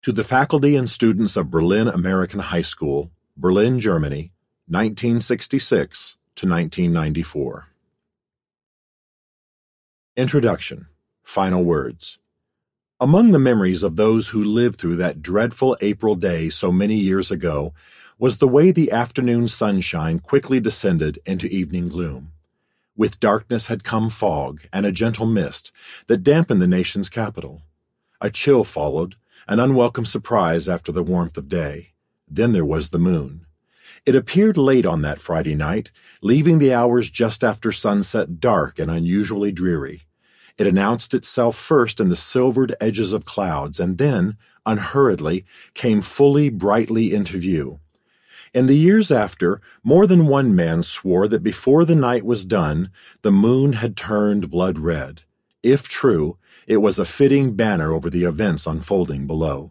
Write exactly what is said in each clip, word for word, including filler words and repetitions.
To the faculty and students of Berlin American High School, Berlin, Germany, nineteen sixty-six to nineteen ninety-four. Introduction. Final words. Among the memories of those who lived through that dreadful April day so many years ago was the way the afternoon sunshine quickly descended into evening gloom. With darkness had come fog and a gentle mist that dampened the nation's capital. A chill followed, an unwelcome surprise after the warmth of day. Then there was the moon. It appeared late on that Friday night, leaving the hours just after sunset dark and unusually dreary. It announced itself first in the silvered edges of clouds, and then, unhurriedly, came fully, brightly into view. In the years after, more than one man swore that before the night was done, the moon had turned blood red. If true, it was a fitting banner over the events unfolding below.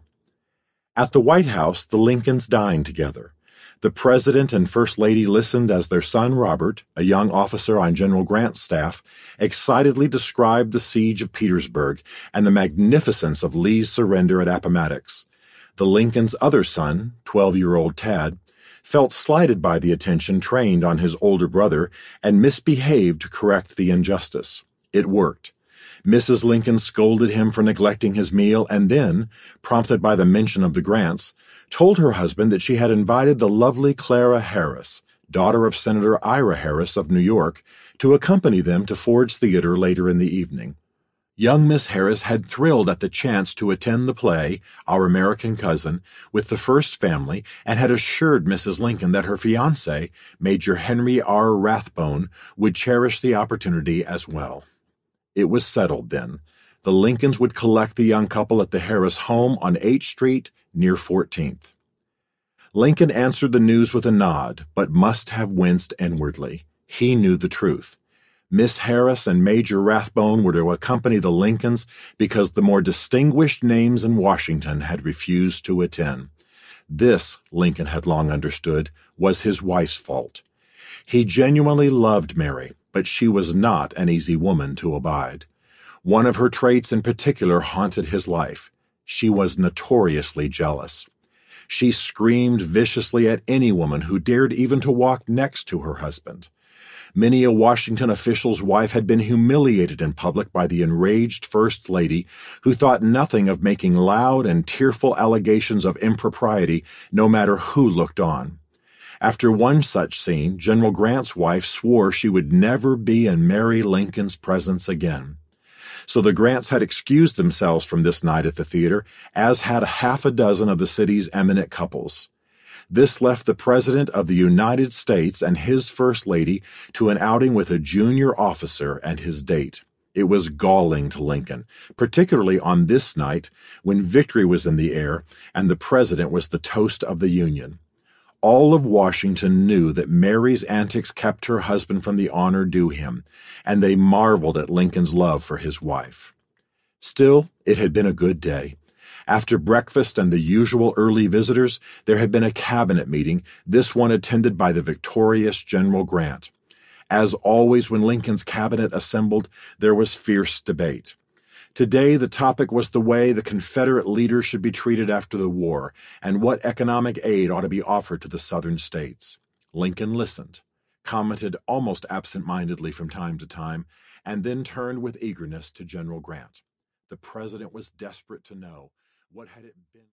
At the White House, the Lincolns dined together. The President and First Lady listened as their son Robert, a young officer on General Grant's staff, excitedly described the siege of Petersburg and the magnificence of Lee's surrender at Appomattox. The Lincolns' other son, twelve-year-old Tad, felt slighted by the attention trained on his older brother and misbehaved to correct the injustice. It worked. Missus Lincoln scolded him for neglecting his meal and then, prompted by the mention of the Grants, told her husband that she had invited the lovely Clara Harris, daughter of Senator Ira Harris of New York, to accompany them to Ford's Theater later in the evening. Young Miss Harris had thrilled at the chance to attend the play, Our American Cousin, with the First Family, and had assured Missus Lincoln that her fiancé, Major Henry R. Rathbone, would cherish the opportunity as well. It was settled then. The Lincolns would collect the young couple at the Harris home on H Street near fourteenth. Lincoln answered the news with a nod, but must have winced inwardly. He knew the truth. Miss Harris and Major Rathbone were to accompany the Lincolns because the more distinguished names in Washington had refused to attend. This, Lincoln had long understood, was his wife's fault. He genuinely loved Mary, but she was not an easy woman to abide. One of her traits in particular haunted his life. She was notoriously jealous. She screamed viciously at any woman who dared even to walk next to her husband. Many a Washington official's wife had been humiliated in public by the enraged First Lady, who thought nothing of making loud and tearful allegations of impropriety no matter who looked on. After one such scene, General Grant's wife swore she would never be in Mary Lincoln's presence again. So the Grants had excused themselves from this night at the theater, as had a half a dozen of the city's eminent couples. This left the President of the United States and his First Lady to an outing with a junior officer and his date. It was galling to Lincoln, particularly on this night when victory was in the air and the President was the toast of the Union. All of Washington knew that Mary's antics kept her husband from the honor due him, and they marveled at Lincoln's love for his wife. Still, it had been a good day. After breakfast and the usual early visitors, there had been a cabinet meeting, this one attended by the victorious General Grant. As always when Lincoln's cabinet assembled, there was fierce debate. Today, the topic was the way the Confederate leaders should be treated after the war and what economic aid ought to be offered to the Southern states. Lincoln listened, commented almost absent-mindedly from time to time, and then turned with eagerness to General Grant. The President was desperate to know what had it been.